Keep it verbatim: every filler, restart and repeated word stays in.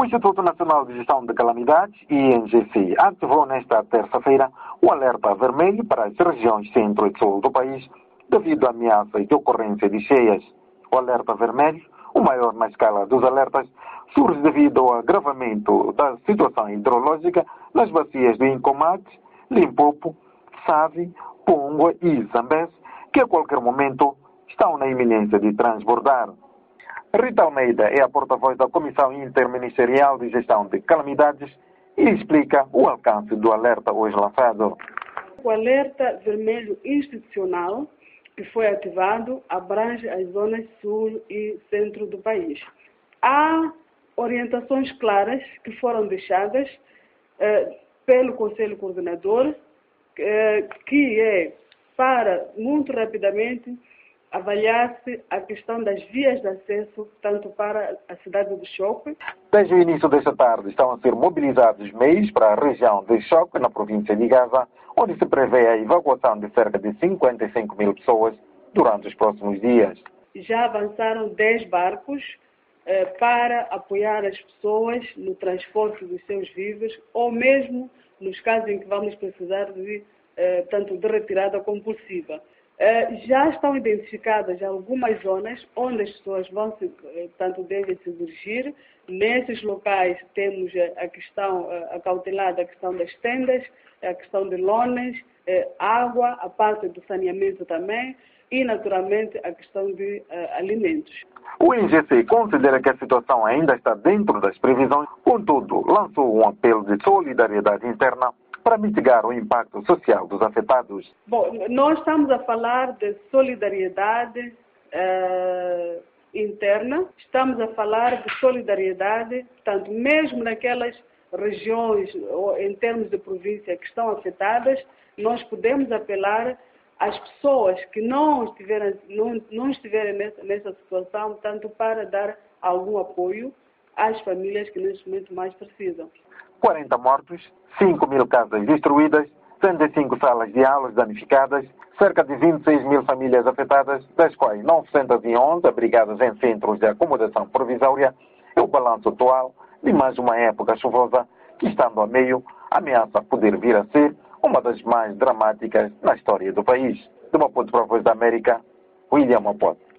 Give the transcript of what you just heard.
O Instituto Nacional de Gestão de Calamidades, I N G C, ativou nesta terça-feira o alerta vermelho para as regiões centro e sul do país devido à ameaça de ocorrência de cheias. O alerta vermelho, o maior na escala dos alertas, surge devido ao agravamento da situação hidrológica nas bacias de Incomate, Limpopo, Save, Pongua e Zambeze, que a qualquer momento estão na iminência de transbordar. Rita Almeida é a porta-voz da Comissão Interministerial de Gestão de Calamidades e explica o alcance do alerta hoje lançado. O alerta vermelho institucional que foi ativado abrange as zonas sul e centro do país. Há orientações claras que foram deixadas eh, pelo Conselho Coordenador, eh, que é para, muito rapidamente, avaliar-se a questão das vias de acesso, tanto para a cidade de Choque. Desde o início desta tarde estão a ser mobilizados meios para a região de Choque, na província de Gaza, onde se prevê a evacuação de cerca de cinquenta e cinco mil pessoas durante os próximos dias. Já avançaram dez barcos eh, para apoiar as pessoas no transporte dos seus vivos, ou mesmo nos casos em que vamos precisar de eh, tanto de retirada compulsiva. Uh, já estão identificadas algumas zonas onde as pessoas vão se, tanto devem se dirigir. Nesses locais temos a questão uh, acautelada, a questão das tendas, a questão de lonas, uh, água, a parte do saneamento também e, naturalmente, a questão de uh, alimentos. O I N G C considera que a situação ainda está dentro das previsões, contudo, lançou um apelo de solidariedade interna para mitigar o impacto social dos afetados. Bom, nós estamos a falar de solidariedade uh, interna, estamos a falar de solidariedade, portanto, mesmo naquelas regiões, ou em termos de província, que estão afetadas, nós podemos apelar às pessoas que não estiverem, não, não estiverem nessa, nessa situação, tanto para dar algum apoio às famílias que neste momento mais precisam. quarenta mortos, cinco mil casas destruídas, cento e cinco salas de aulas danificadas, cerca de vinte e seis mil famílias afetadas, das quais novecentos e onze abrigadas em centros de acomodação provisória, é o balanço atual de mais uma época chuvosa que, estando a meio, ameaça poder vir a ser uma das mais dramáticas na história do país. De Maputo para a Voz da América, William Maputo.